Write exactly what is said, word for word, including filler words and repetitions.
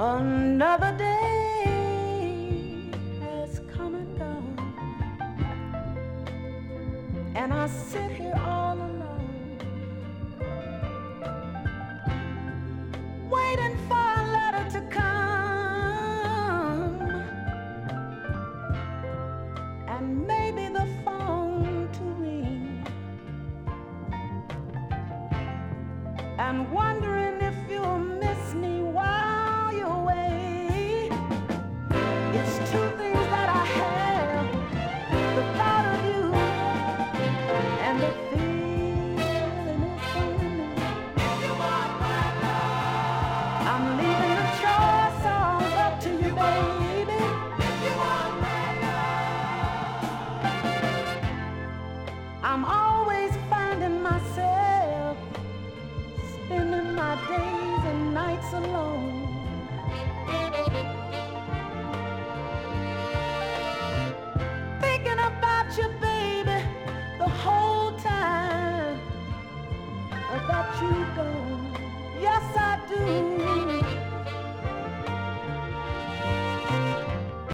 Another day has come and gone, and I sit here all alone, waiting for a letter to come, and maybe the phone to ring, and wondering if you'll miss